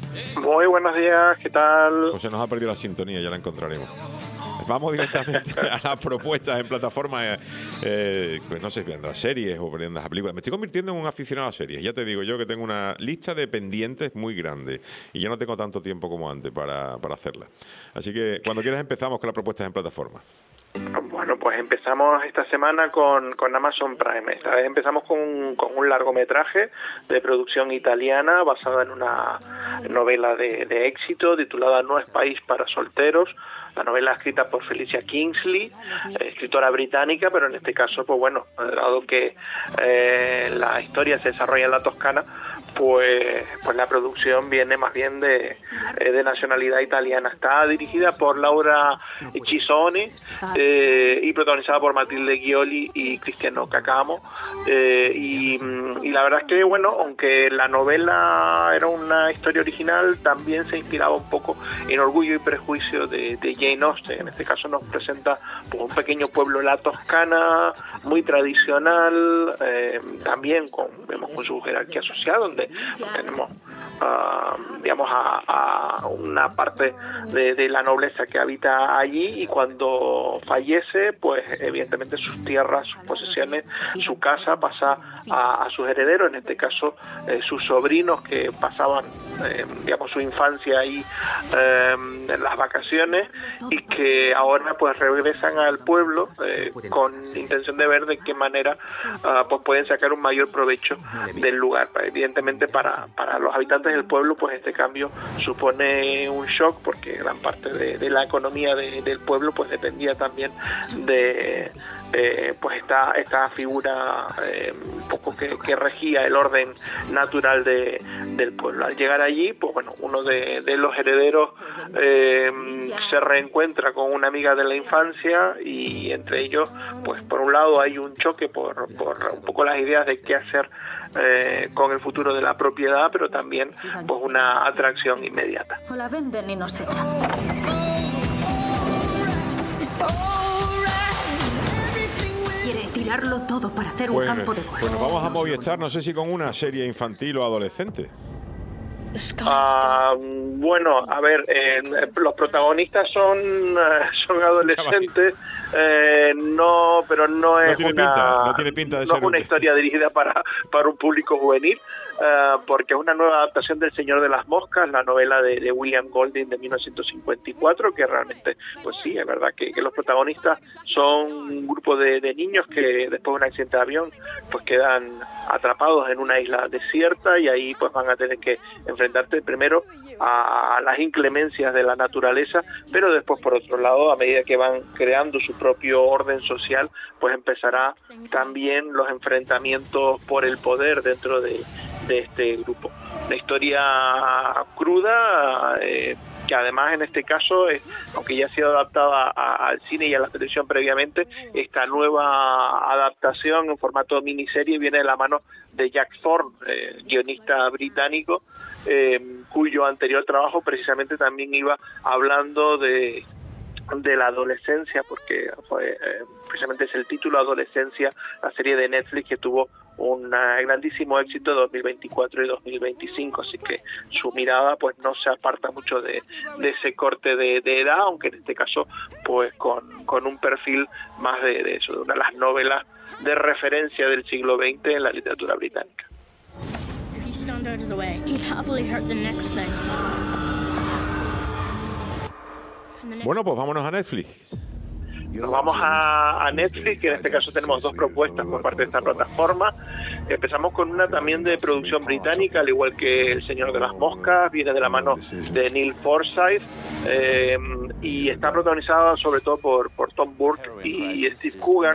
Muy buenos días, ¿qué tal? Pues se nos ha perdido la sintonía, ya la encontraremos. Vamos directamente a las propuestas en plataformas, pues no sé, viendo las series o viendo las películas. Me estoy convirtiendo en un aficionado a series. Ya te digo yo que tengo una lista de pendientes muy grande y ya no tengo tanto tiempo como antes para hacerla. Así que cuando quieras empezamos con las propuestas en plataformas. Bueno, pues empezamos esta semana con Amazon Prime. Esta vez empezamos con un largometraje de producción italiana basada en una novela de éxito titulada No es país para solteros. La novela escrita por Felicia Kingsley, escritora británica, pero en este caso, pues bueno, dado que la historia se desarrolla en la Toscana, pues la producción viene más bien de nacionalidad italiana. Está dirigida por Laura Cisoni y protagonizada por Matilde Ghioli y Cristiano Cacamo. Y la verdad es que, bueno, aunque la novela era una historia original, también se inspiraba un poco en Orgullo y Prejuicio de Jane Austen. En este caso nos presenta pues, un pequeño pueblo en la Toscana, muy tradicional, también vemos con su jerarquía social, donde tenemos digamos a una parte de la nobleza que habita allí, y cuando fallece, pues evidentemente sus tierras, sus posesiones, su casa pasa a sus herederos, en este caso sus sobrinos que pasaban digamos su infancia ahí en las vacaciones, y que ahora pues regresan al pueblo con intención de ver de qué manera pues pueden sacar un mayor provecho del lugar. Evidentemente para los habitantes del pueblo pues este cambio supone un shock, porque gran parte de la economía del pueblo pues dependía también de pues esta figura un poco que regía el orden natural del pueblo. Al llegar allí, pues bueno, uno de los herederos se reencuentra con una amiga de la infancia, y entre ellos, pues por un lado hay un choque por un poco las ideas de qué hacer con el futuro de la propiedad, pero también pues una atracción inmediata. O la venden y nos echan. Quiere tirarlo todo para hacer un campo de juego. Bueno, vamos a Movistar, no sé si con una serie infantil o adolescente. Bueno, a ver, los protagonistas son adolescentes, no, pero no es no tiene pinta de ser una historia dirigida para un público juvenil, porque es una nueva adaptación del Señor de las Moscas, la novela de William Golding de 1954, que realmente, pues sí, es verdad que los protagonistas son un grupo de niños que después de un accidente de avión pues quedan atrapados en una isla desierta, y ahí pues van a tener que enfrentarse primero a las inclemencias de la naturaleza, pero después por otro lado, a medida que van creando su propio orden social, pues empezará también los enfrentamientos por el poder dentro de este grupo. Una historia cruda, que además en este caso, aunque ya ha sido adaptada al cine y a la televisión previamente, esta nueva adaptación en formato miniserie viene de la mano de Jack Thorne, guionista británico, cuyo anterior trabajo precisamente también iba hablando de la adolescencia, porque fue precisamente es el título Adolescencia, la serie de Netflix que tuvo un grandísimo éxito en 2024 y 2025, así que su mirada pues no se aparta mucho de ese corte de edad, aunque en este caso pues con un perfil más de eso, de una de las novelas de referencia del siglo XX en la literatura británica. Bueno, pues vámonos a Netflix. Nos vamos a Netflix, que en este caso tenemos dos propuestas por parte de esta plataforma. Empezamos con una también de producción británica, al igual que El Señor de las Moscas, viene de la mano de Neil Forsyth, y está protagonizada sobre todo por Tom Burke y Steve Coogan.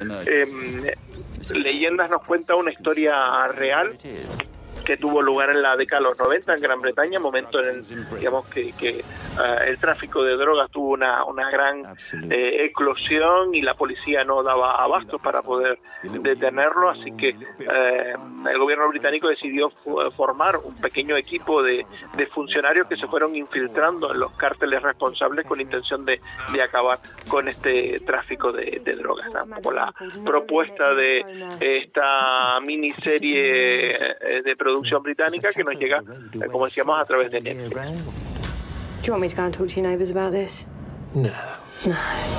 Leyendas nos cuenta una historia real que tuvo lugar en la década de los 90 en Gran Bretaña, momento en el, digamos que el tráfico de drogas tuvo una gran eclosión y la policía no daba abasto para poder detenerlo, así que el gobierno británico decidió formar un pequeño equipo de funcionarios que se fueron infiltrando en los cárteles responsables con intención de acabar con este tráfico de drogas. Como la propuesta de esta miniserie de producción producción británica que nos llega, como decíamos, a través de Netflix. Do you want me to go and talk to your neighbours about this? No. No.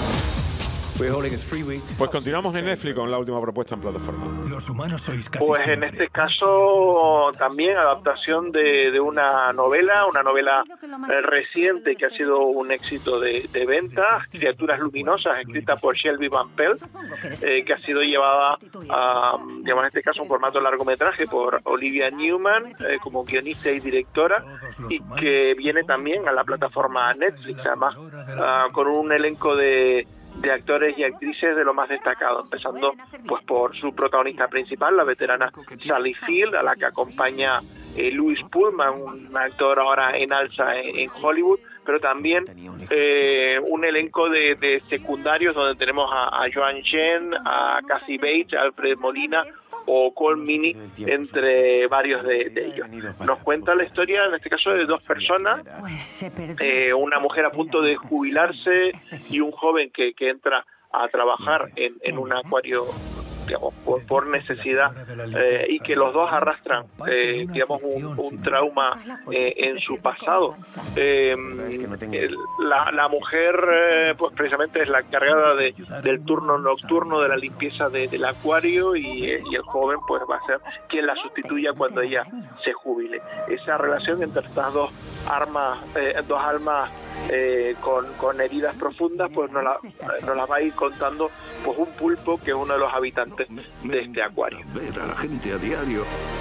Pues continuamos en Netflix con la última propuesta en plataforma. Los humanos sois casi Pues en siempre. este caso también adaptación de una novela reciente que ha sido un éxito de ventas, Criaturas Luminosas, escrita por Shelby Van Pelt, que ha sido llevada a, digamos, en este caso, un formato largometraje por Olivia Newman como guionista y directora, y que viene también a la plataforma Netflix, además con un elenco de actores y actrices de lo más destacado, empezando pues por su protagonista principal, la veterana Sally Field, a la que acompaña Louis Pullman, un actor ahora en alza en Hollywood, pero también un elenco de secundarios donde tenemos a Joan Shen, a Cassie Bates, a Alfred Molina o Cole Meany, entre varios de ellos. Nos cuenta la historia, en este caso, de dos personas, una mujer a punto de jubilarse y un joven que entra a trabajar en un acuario, digamos, por necesidad, y que los dos arrastran, digamos, un trauma en su pasado. La mujer, pues precisamente es la encargada del turno nocturno de la limpieza del acuario, y el joven pues va a ser quien la sustituya cuando ella se jubile. Esa relación entre estas dos almas con heridas profundas, pues nos la va a ir contando pues un pulpo que es uno de los habitantes de este acuario. Ver a la gente a diario,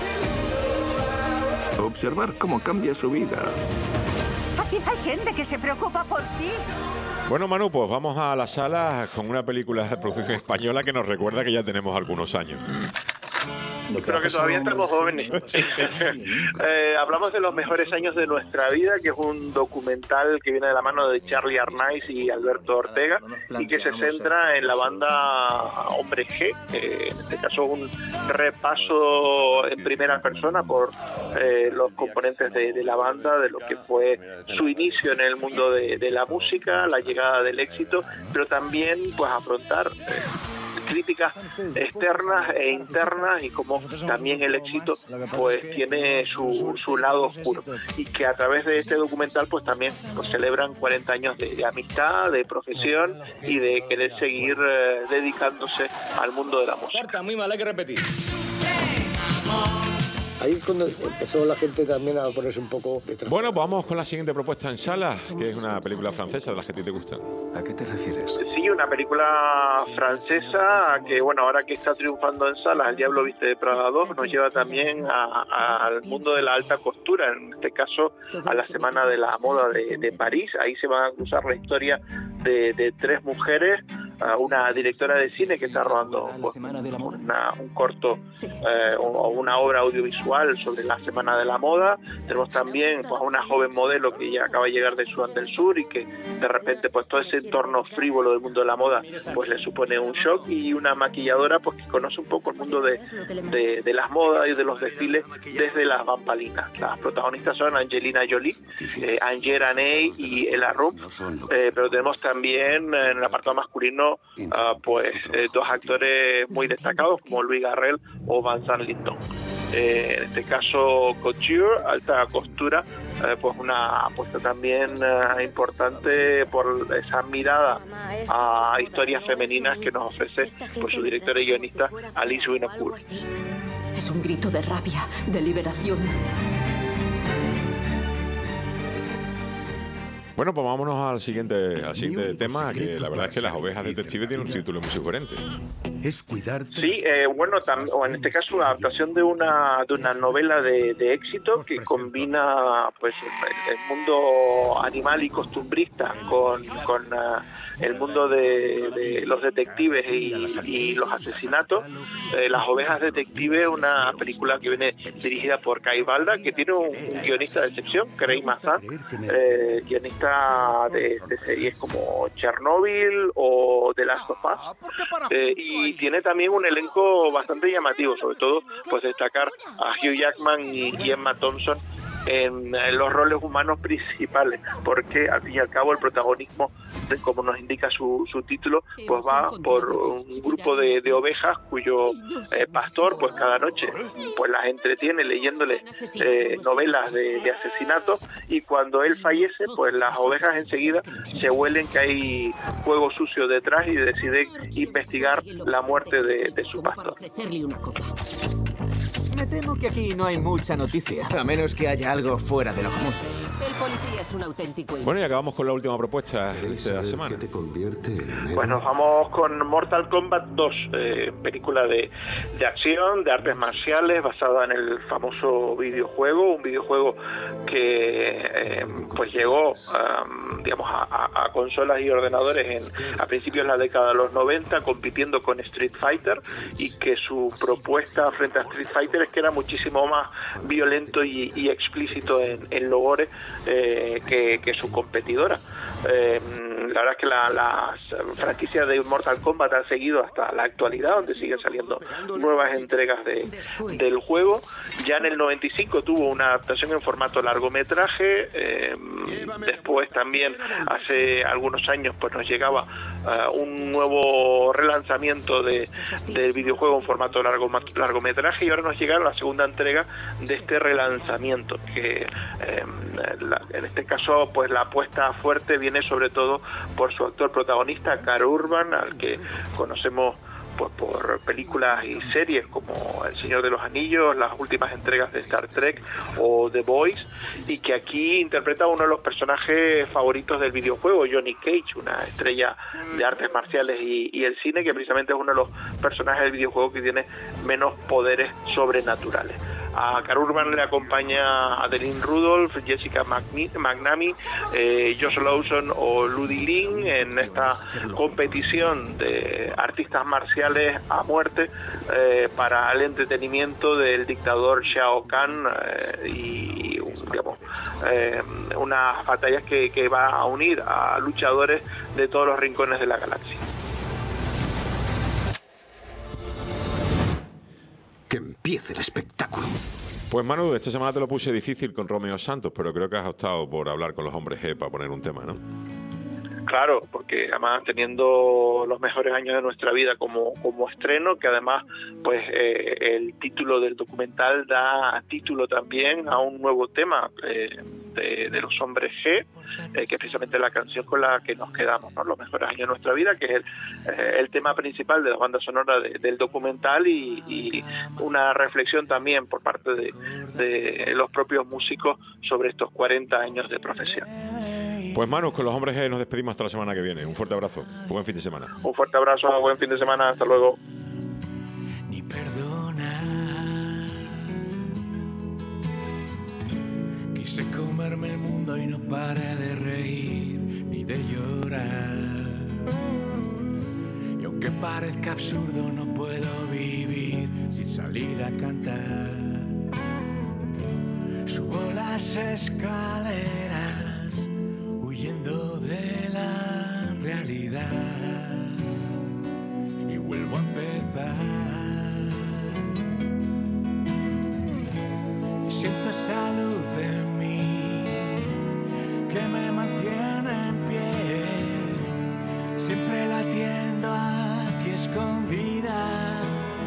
observar cómo cambia su vida. Aquí hay gente que se preocupa por ti. Bueno, Manu, pues vamos a la sala con una película de producción española que nos recuerda que ya tenemos algunos años. Pero que todavía estamos jóvenes. Hablamos de los mejores años de nuestra vida, que es un documental que viene de la mano de Charlie Arnaiz y Alberto Ortega, y que se centra en la banda Hombre G, en este caso un repaso en primera persona por los componentes de la banda, de lo que fue su inicio en el mundo de la música, la llegada del éxito, pero también pues afrontar críticas externas e internas, y como también el éxito pues tiene su lado oscuro, y que a través de este documental pues también pues celebran 40 años de amistad, de profesión y de querer seguir dedicándose al mundo de la música. Muy mal, hay que repetir. Ahí cuando empezó la gente también a ponerse un poco detrás. Bueno, pues vamos con la siguiente propuesta en sala, que es una película francesa de las que a ti te gustan. ¿A qué te refieres? Sí, una película francesa que, bueno, ahora que está triunfando en salas, El Diablo Viste de Prada 2, nos lleva también al mundo de la alta costura, en este caso a la Semana de la Moda de París. Ahí se va a cruzar la historia de tres mujeres, una directora de cine que está rodando pues, un corto o una obra audiovisual sobre la Semana de la Moda. Tenemos también pues, una joven modelo que ya acaba de llegar de Sudán del Sur y que de repente pues todo ese entorno frívolo del mundo de la moda pues le supone un shock, y una maquilladora pues que conoce un poco el mundo de las modas y de los desfiles desde las bambalinas. Las protagonistas son Angelina Jolie, Angie Raney y Ella Rump, pero tenemos también en el apartado masculino dos actores muy destacados como Louis Garrel o Vincent Lindon. En este caso couture, alta costura, pues una apuesta también importante por esa mirada a historias femeninas que nos ofrece pues su directora y guionista Alice Winocourt. Es un grito de rabia, de liberación. Bueno, pues vámonos al siguiente tema, que la verdad es que Las ovejas detectives tiene un título muy sugerente. Es cuidar. Sí, bueno, o en este caso una adaptación de una novela de éxito que combina pues el mundo animal y costumbrista con el mundo de los detectives y los asesinatos. Las ovejas detectives, una película que viene dirigida por Kai Balda, que tiene un guionista de excepción, Craig Mazin, guionista de series como Chernobyl o The Last of Us, y tiene también un elenco bastante llamativo, sobre todo pues destacar a Hugh Jackman y Emma Thompson en los roles humanos principales, porque al fin y al cabo el protagonismo, como nos indica su título, pues va por un grupo de ovejas cuyo pastor pues cada noche pues las entretiene leyéndole novelas de asesinato, y cuando él fallece pues las ovejas enseguida se huelen que hay juego sucio detrás y deciden investigar la muerte de su pastor. Me temo que aquí no hay mucha noticia, a menos que haya algo fuera de lo común. El policía es un auténtico... Bueno, y acabamos con la última propuesta de la semana. Pues nos vamos con Mortal Kombat 2, película de acción, de artes marciales, basada en el famoso videojuego, un videojuego que pues llegó digamos a consolas y ordenadores a principios de la década de los 90, compitiendo con Street Fighter, y que su propuesta frente a Street Fighter es que era muchísimo más violento y explícito en lo gore que su competidora. La verdad es que la franquicia de Mortal Kombat ha seguido hasta la actualidad, donde siguen saliendo nuevas entregas del juego. Ya en el 95 tuvo una adaptación en formato largometraje, después también hace algunos años pues nos llegaba un nuevo relanzamiento del videojuego en formato largometraje, y ahora nos llega la segunda entrega de este relanzamiento, que en este caso pues la apuesta fuerte viene sobre todo por su actor protagonista, Karl Urban, al que conocemos pues por películas y series como El Señor de los Anillos, las últimas entregas de Star Trek o The Boys, y que aquí interpreta a uno de los personajes favoritos del videojuego, Johnny Cage, una estrella de artes marciales y el cine, que precisamente es uno de los personajes del videojuego que tiene menos poderes sobrenaturales. A Karl Urban le acompaña Adeline Rudolph, Jessica McNamee, Josh Lawson o Ludi Green en esta competición de artistas marciales a muerte para el entretenimiento del dictador Shao Kahn, y digamos unas batallas que va a unir a luchadores de todos los rincones de la galaxia. Que empiece el espectáculo. Pues Manu, esta semana te lo puse difícil con Romeo Santos, pero creo que has optado por hablar con los hombres G para poner un tema, ¿no? Claro, porque además teniendo los mejores años de nuestra vida como estreno, que además pues el título del documental da título también a un nuevo tema de los hombres G, que es precisamente la canción con la que nos quedamos, ¿no? Los mejores años de nuestra vida, que es el tema principal de la banda sonora del documental, y una reflexión también por parte de los propios músicos sobre estos 40 años de profesión. Pues Manu, con los hombres G nos despedimos hasta la semana que viene. Un fuerte abrazo, buen fin de semana. Un fuerte abrazo, buen fin de semana, hasta luego. Ni perdona. Quise comerme el mundo y no paré de reír ni de llorar. Y aunque parezca absurdo, no puedo vivir sin salir a cantar. Subo las escaleras huyendo de la realidad y vuelvo a empezar. Y siento esa luz en mí que me mantiene en pie, siempre latiendo aquí escondida,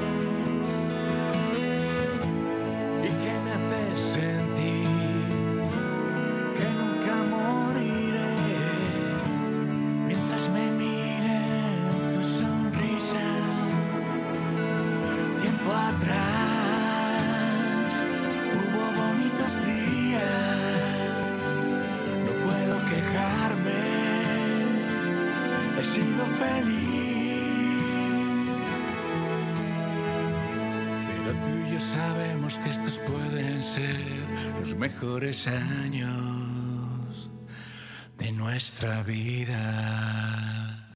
y que me hace sentir que nunca moriré mientras me mire tu sonrisa. Tiempo atrás hubo bonitos días, no puedo quejarme, he sido feliz. Pero tú y yo sabemos que estos pueden ser los mejores años de nuestra vida.